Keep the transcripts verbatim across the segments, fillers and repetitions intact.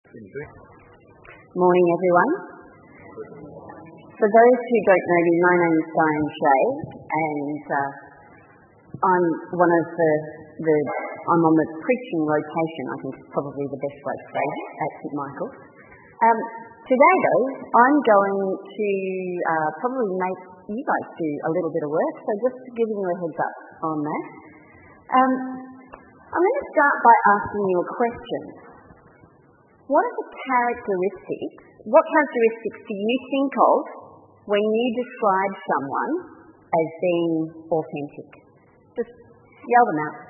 Morning, everyone. For those who don't know me, my name is Diane Shea, and uh, I'm one of the, the I'm on the preaching rotation, I think is probably the best way to say it, at St Michael's. Um, today, though, I'm going to uh, probably make you guys do a little bit of work, so just giving you a heads up on that. Um, I'm going to start by asking you a question. What are the characteristics, what characteristics do you think of when you describe someone as being authentic? Just yell them out.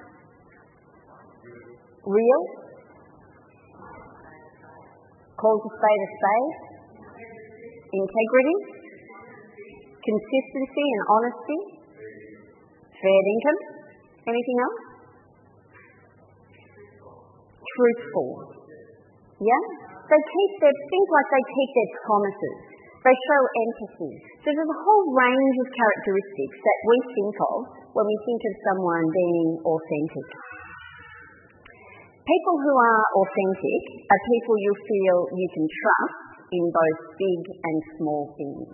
Real? Calls a spade a spade? Integrity? Consistency and honesty? Fair income? Anything else? Truthful. Yeah? They keep their, things like they keep their promises. They show empathy. So there's a whole range of characteristics that we think of when we think of someone being authentic. People who are authentic are people you feel you can trust in both big and small things.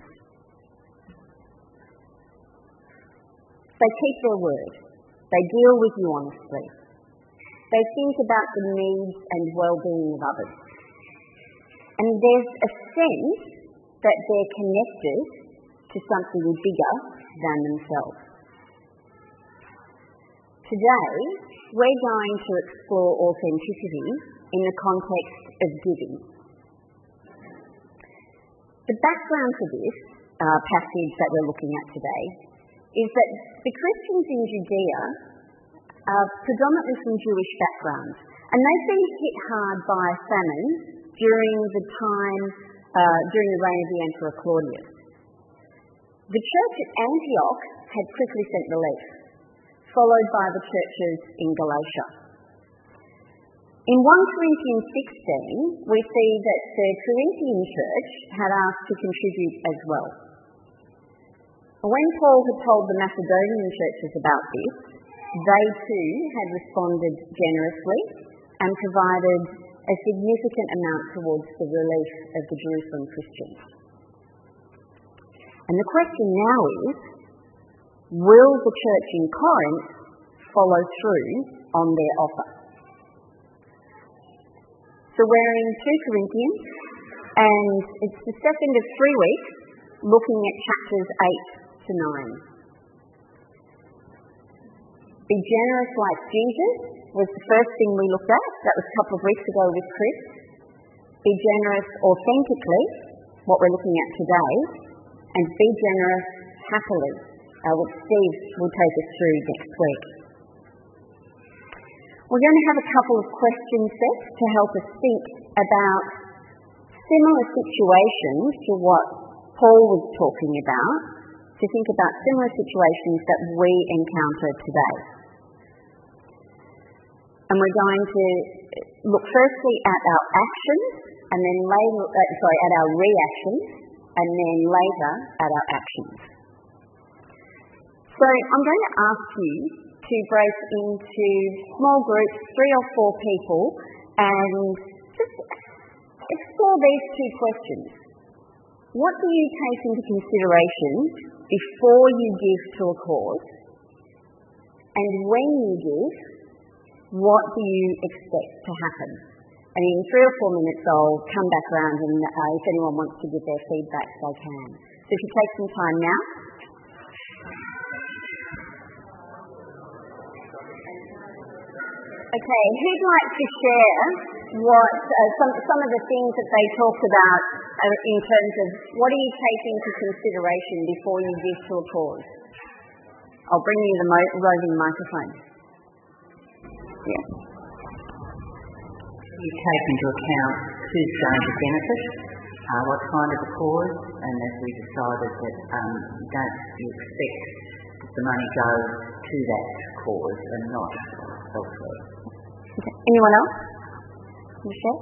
They keep their word. They deal with you honestly. They think about the needs and well-being of others. And there's a sense that they're connected to something bigger than themselves. Today, we're going to explore authenticity in the context of giving. The background for this uh, passage that we're looking at today is that the Christians in Judea are predominantly from Jewish backgrounds, and they've been hit hard by famine during the time, uh, during the reign of the Emperor Claudius. The church at Antioch had quickly sent relief, followed by the churches in Galatia. In First Corinthians sixteen, we see that the Corinthian church had asked to contribute as well. When Paul had told the Macedonian churches about this, they too had responded generously and provided a significant amount towards the relief of the Jerusalem Christians. And the question now is, will the church in Corinth follow through on their offer? So we're in Second Corinthians, and it's the second of three weeks looking at chapters eight to nine. Be generous like Jesus was the first thing we looked at. That was a couple of weeks ago with Chris. Be generous authentically, what we're looking at today, and be generous happily, uh, which Steve will take us through next week. We're going to have a couple of question sets to help us think about similar situations to what Paul was talking about, to think about similar situations that we encounter today. And we're going to look firstly at our actions, and then later, uh, sorry, at our reactions, and then later at our actions. So I'm going to ask you to break into small groups, three or four people, and just explore these two questions. What do you take into consideration before you give to a cause? And when you give, what do you expect to happen? And in three or four minutes I'll come back around, and uh, if anyone wants to give their feedback, they can. So if you take some time now. Okay, who'd like to share what uh, some some of the things that they talked about uh, in terms of what do you take into consideration before you give to a cause? I'll bring you the mo- roving microphone. Yeah. You take into account who's going to benefit, uh, what kind of a cause, and as we decided that um, you don't you expect that the money goes to that cause and not elsewhere. Okay. Anyone else? Michelle?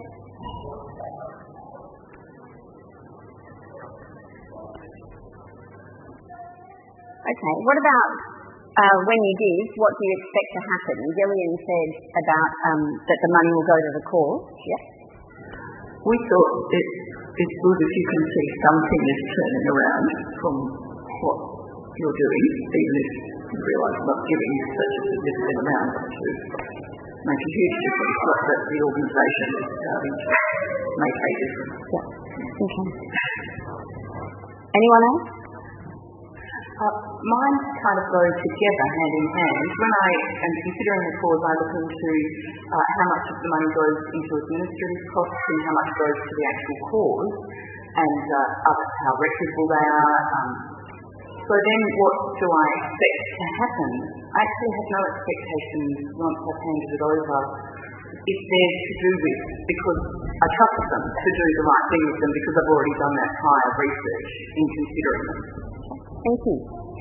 Okay. What about uh, when you give, what do you expect to happen? Gillian said about um, that the money will go to the cause. Yes. we thought it, it's good if you can see something is turning around from what you're doing, even if you realise not giving such a significant amount to make a huge difference, but that the organisation is starting to make a difference. Yeah. Okay. Anyone else? Uh, mine kind of go together hand in hand. When I am considering the cause, I look into uh, how much of the money goes into administrative costs and how much goes to the actual cause, and uh, other, how reputable they are. Um, so then what do I expect to happen? I actually have no expectations once I've handed it over if they're to do with, because I trust them to do the right thing with them because I've already done that prior research in considering them. Thank you.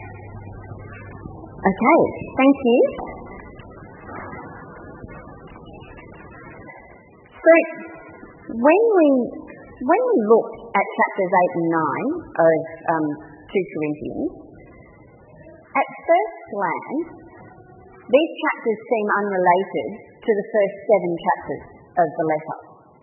Okay, thank you. So, when we when we look at chapters eight and nine of um, two Corinthians, at first glance, these chapters seem unrelated to the first seven chapters of the letter.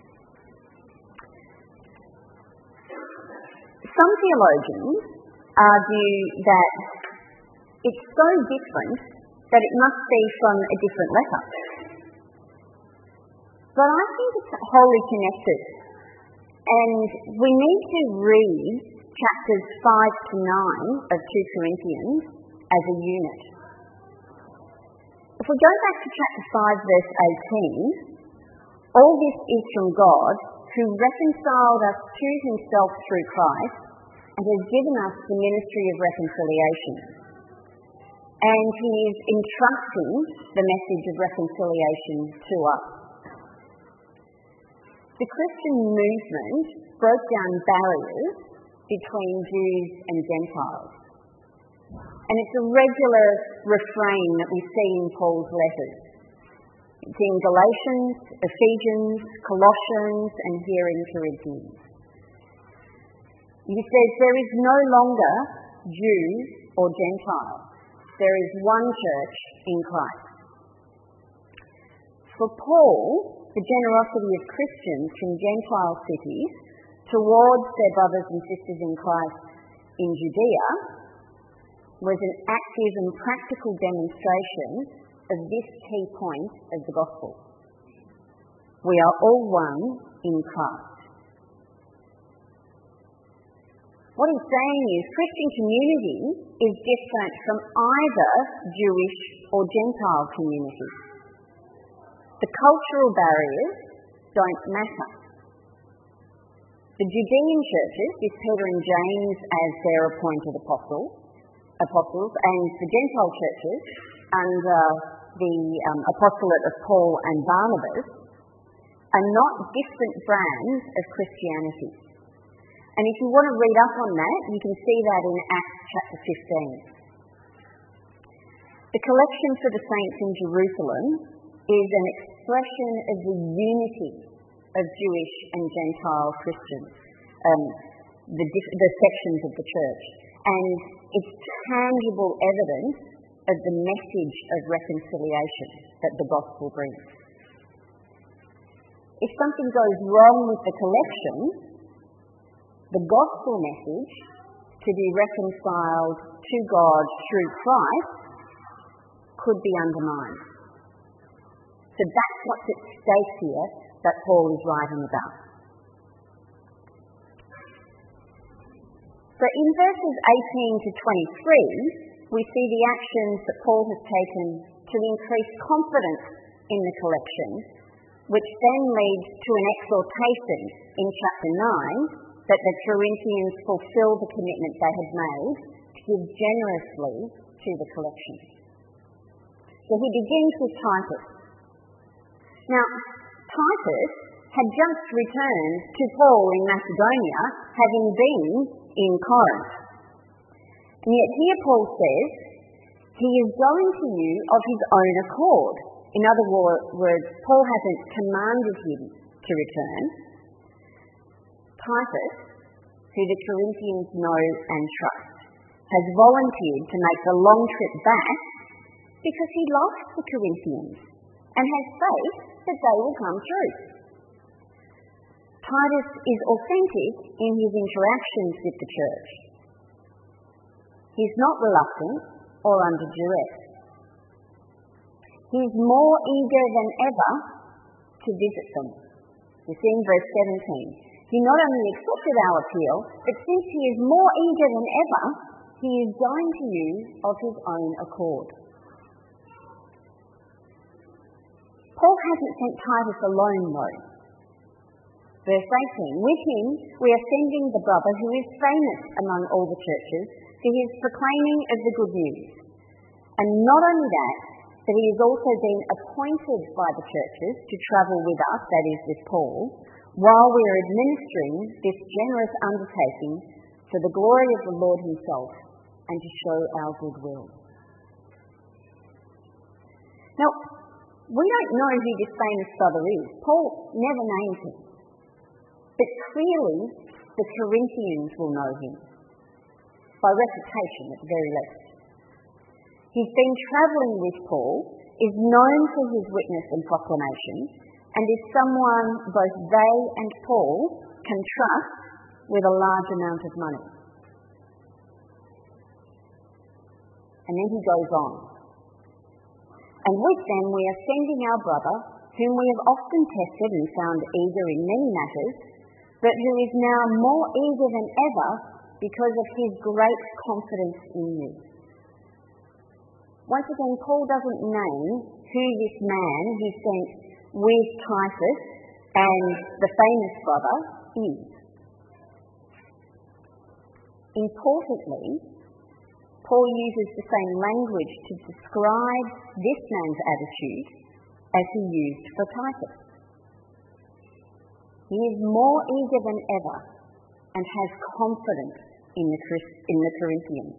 Some theologians argue that it's so different that it must be from a different letter. But I think it's wholly connected, and we need to read chapters five to nine of two Corinthians as a unit. If we go back to chapter five, verse eighteen, all this is from God, who reconciled us to himself through Christ, and has given us the ministry of reconciliation. And he is entrusting the message of reconciliation to us. The Christian movement broke down barriers between Jews and Gentiles. And it's a regular refrain that we see in Paul's letters. It's in Galatians, Ephesians, Colossians, and here in Corinthians. He says there is no longer Jew or Gentile. There is one church in Christ. For Paul, the generosity of Christians from Gentile cities towards their brothers and sisters in Christ in Judea was an active and practical demonstration of this key point of the gospel. We are all one in Christ. What he's saying is Christian community is different from either Jewish or Gentile community. The cultural barriers don't matter. The Judean churches, with Peter and James as their appointed apostle, apostles, and the Gentile churches under the um, apostolate of Paul and Barnabas, are not different brands of Christianity. And if you want to read up on that, you can see that in Acts chapter fifteen. The collection for the saints in Jerusalem is an expression of the unity of Jewish and Gentile Christians, um, the, the sections of the church. And it's tangible evidence of the message of reconciliation that the gospel brings. If something goes wrong with the collection, the gospel message to be reconciled to God through Christ could be undermined. So that's what's at stake here that Paul is writing about. So in verses eighteen to twenty-three, we see the actions that Paul has taken to increase confidence in the collection, which then leads to an exhortation in chapter nine that the Corinthians fulfill the commitment they had made to give generously to the collection. So he begins with Titus. Now, Titus had just returned to Paul in Macedonia, having been in Corinth. And yet here Paul says, he is going to you of his own accord. In other words, Paul hasn't commanded him to return. Titus, who the Corinthians know and trust, has volunteered to make the long trip back because he loves the Corinthians and has faith that they will come through. Titus is authentic in his interactions with the church. He's not reluctant or under duress. He's more eager than ever to visit them. You see in verse seventeen, he not only accepted our appeal, but since he is more eager than ever, he is going to you of his own accord. Paul hasn't sent Titus alone though. Verse eighteen, with him we are sending the brother who is famous among all the churches for his proclaiming of the good news. And not only that, but he has also been appointed by the churches to travel with us, that is with Paul, while we are administering this generous undertaking for the glory of the Lord himself and to show our goodwill. Now, we don't know who this famous brother is. Paul never names him. But clearly, the Corinthians will know him, by reputation at the very least. He's been travelling with Paul, is known for his witness and proclamation, and is someone both they and Paul can trust with a large amount of money. And then he goes on. And with them we are sending our brother, whom we have often tested and found eager in many matters, but who is now more eager than ever because of his great confidence in you. Once again, Paul doesn't name who this man he sent with Titus and the famous brother is. Importantly, Paul uses the same language to describe this man's attitude as he used for Titus. He is more eager than ever and has confidence in the, in the Corinthians.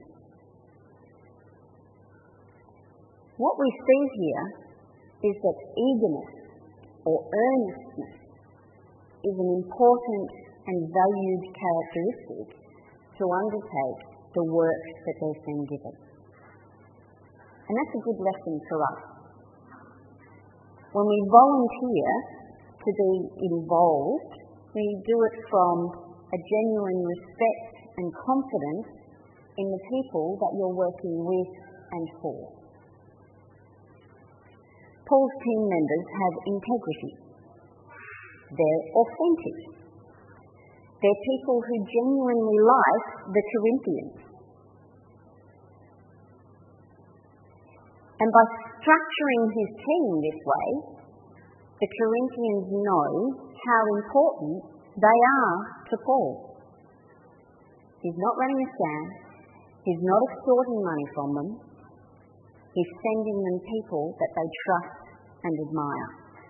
What we see here is that eagerness or earnestness is an important and valued characteristic to undertake the work that they've been given. And that's a good lesson for us. When we volunteer to be involved, we do it from a genuine respect and confidence in the people that you're working with and for. Paul's team members have integrity. They're authentic. They're people who genuinely like the Corinthians. And by structuring his team this way, the Corinthians know how important they are to Paul. He's not running a scam. He's not extorting money from them. He's sending them people that they trust and admire.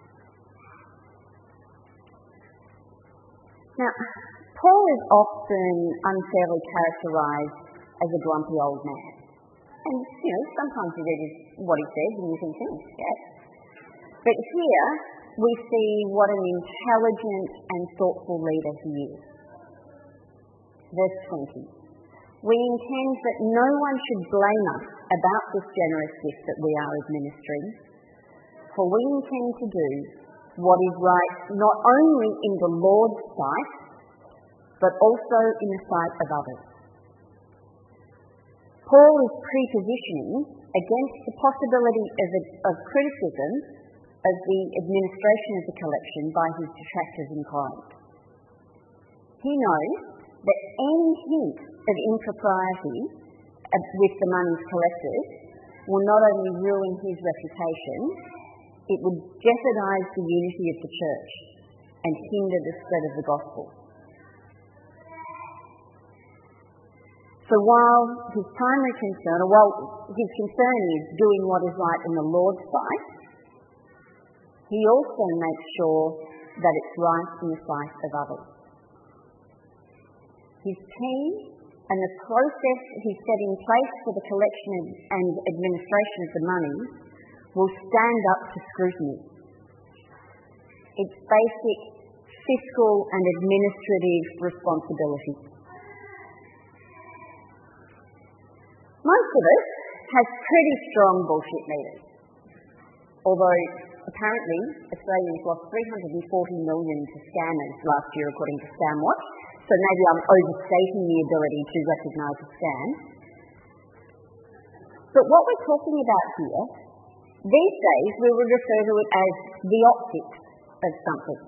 Now, Paul is often unfairly characterised as a grumpy old man. And, you know, sometimes you read what he says and you think, hmm, yes. But here we see what an intelligent and thoughtful leader he is. Verse twenty. We intend that no one should blame us about this generous gift that we are administering, for we intend to do what is right not only in the Lord's sight, but also in the sight of others. Paul is prepositioning against the possibility of, a, of criticism of the administration of the collection by his detractors in Corinth. He knows that any hint of impropriety with the monies collected will not only ruin his reputation, it would jeopardise the unity of the church and hinder the spread of the gospel. So while his primary concern, or while his concern is doing what is right in the Lord's sight, he also makes sure that it's right in the sight of others. His team and the process he set in place for the collection and administration of the money will stand up to scrutiny. It's basic fiscal and administrative responsibility. Most of us have pretty strong bullshit meters, although apparently Australians lost three hundred forty million to scammers last year, according to ScamWatch. So maybe I'm overstating the ability to recognise a scam. But what we're talking about here, these days we would refer to it as the optics of something.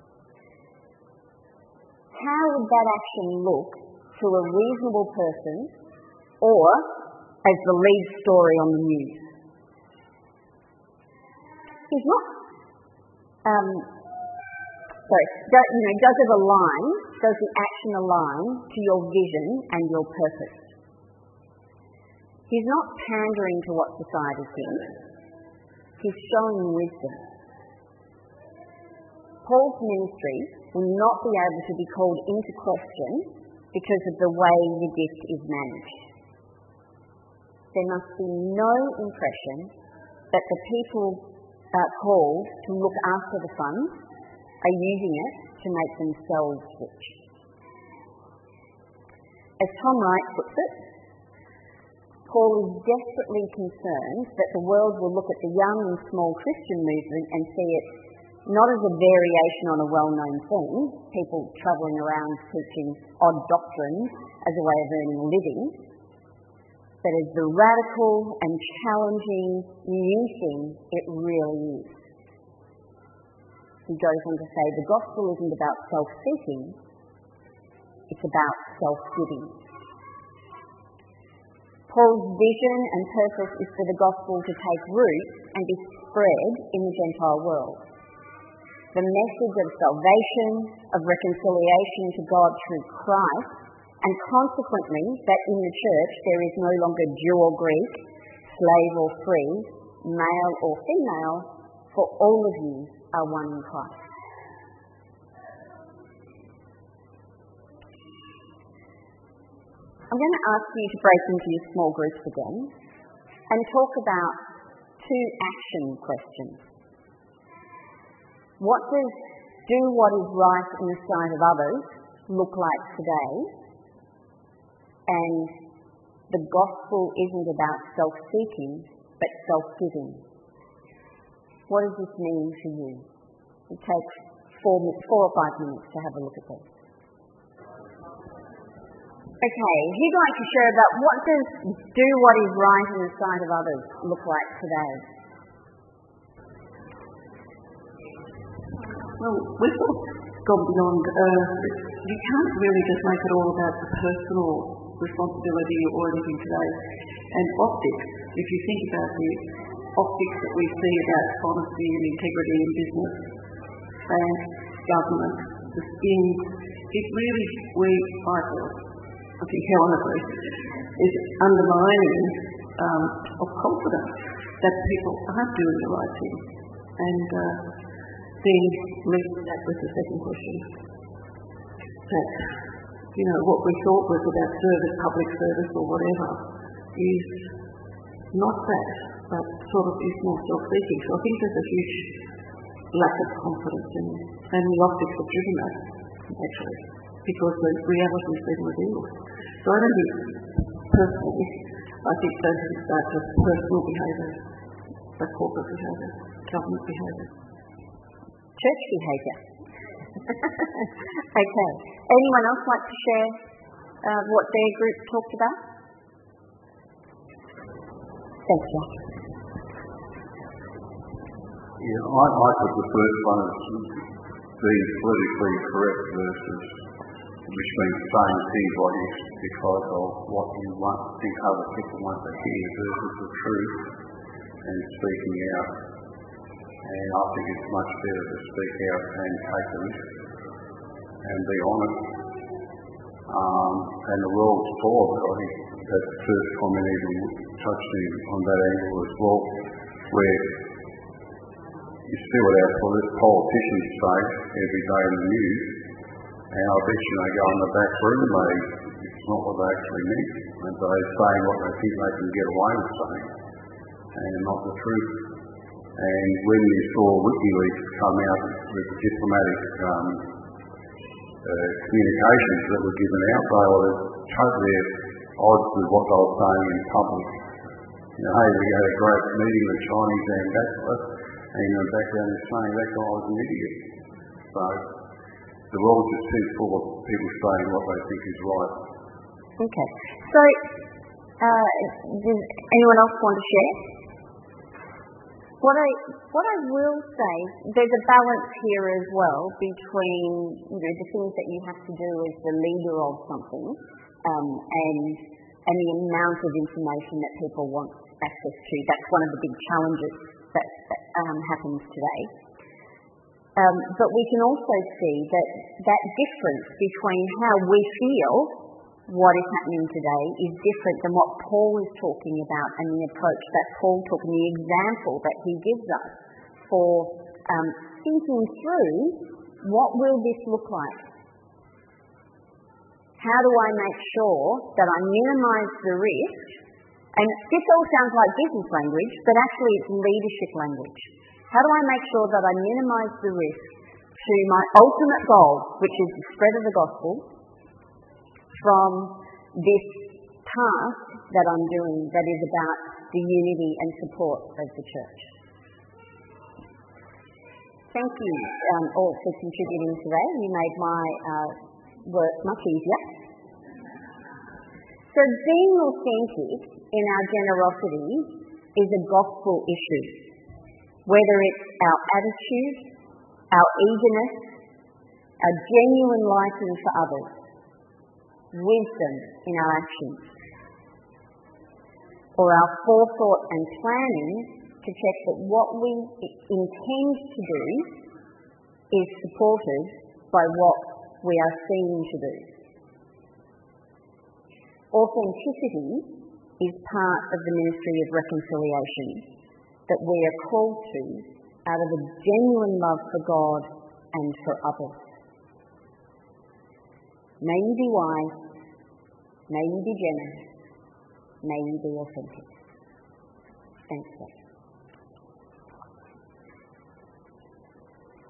How would that action look to a reasonable person, or as the lead story on the news? He's not, um, sorry, do, you know, does it align, does the action align to your vision and your purpose? He's not pandering to what society thinks, he's showing wisdom. Paul's ministry will not be able to be called into question because of the way the gift is managed. There must be no impression that the people uh, called to look after the funds are using it to make themselves rich. As Tom Wright puts it, Paul is desperately concerned that the world will look at the young and small Christian movement and see it not as a variation on a well-known thing, people travelling around teaching odd doctrines as a way of earning a living, but as the radical and challenging new thing it really is. He goes on to say the gospel isn't about self-seeking, it's about self-giving. Paul's vision and purpose is for the gospel to take root and be spread in the Gentile world. The message of salvation, of reconciliation to God through Christ, and consequently that in the church there is no longer Jew or Greek, slave or free, male or female, for all of you are one in Christ. I'm going to ask you to break into your small groups again and talk about two action questions. What does do what is right in the sight of others look like today? And the gospel isn't about self-seeking, but self-giving. What does this mean to you? It takes four, four or five minutes to have a look at this. Okay, who'd like to share about what does do what is right in the sight of others look like today? Well, we've sort of gone beyond, uh, you can't really just make it all about the personal responsibility or anything today. And optics, if you think about the optics that we see about honesty and integrity in business, bank, government, the spin, it really, we, I feel, I think Helen agrees, is undermining um, of confidence that people are doing the right thing. And uh, then linking that with the second question, that, you know, what we thought was about service, public service or whatever, is not that, but sort of is more self-seeking. So I think there's a huge lack of confidence in it. And the optics have driven that, actually, because the reality has been revealed. So I don't think personally, I think those things start with personal behaviour, but corporate behaviour, government behaviour. Church behaviour. Okay. Anyone else like to share uh, what their group talked about? Thanks, Jack. Yeah, I, I put the first one as being politically correct versus, which means saying things like this because of what you want, think other people want to hear versus the truth and speaking out. And I think it's much better to speak out and take a risk and be honest. Um, and the world's full of it. I think that first comment even touched me on that angle as well, where you see what our politicians say every day in the news, and I bet you they go in the back room, they, it's not what they actually mean. And they're saying what they think they can get away with saying, and not the truth. And when you saw WikiLeaks come out with diplomatic um, uh, communications that were given out, they were totally at odds with what they were saying in public. You know, hey, we had a great meeting with Chinese ambassador, and in the background is saying that guy was an idiot. So the world's just too full of people saying what they think is right. Okay. So, uh, does anyone else want to share? What I what I will say, there's a balance here as well between, you know, the things that you have to do as the leader of something, um, and and the amount of information that people want access to. That's one of the big challenges that, that um, happens today. Um, but we can also see that that difference between how we feel what is happening today is different than what Paul is talking about, and the approach that Paul took and the example that he gives us for um, thinking through what will this look like. How do I make sure that I minimise the risk? And this all sounds like business language, but actually it's leadership language. How do I make sure that I minimise the risk to my ultimate goal, which is the spread of the gospel, from this task that I'm doing that is about the unity and support of the church? Thank you um, all for contributing today. You made my uh, work much easier. So being authentic in our generosity is a gospel issue, whether it's our attitude, our eagerness, our genuine liking for others, wisdom in our actions, or our forethought and planning to check that what we intend to do is supported by what we are seen to do. Authenticity is part of the ministry of reconciliation that we are called to out of a genuine love for God and for others. May you be wise, may you be generous, may you be authentic. Thanks, God.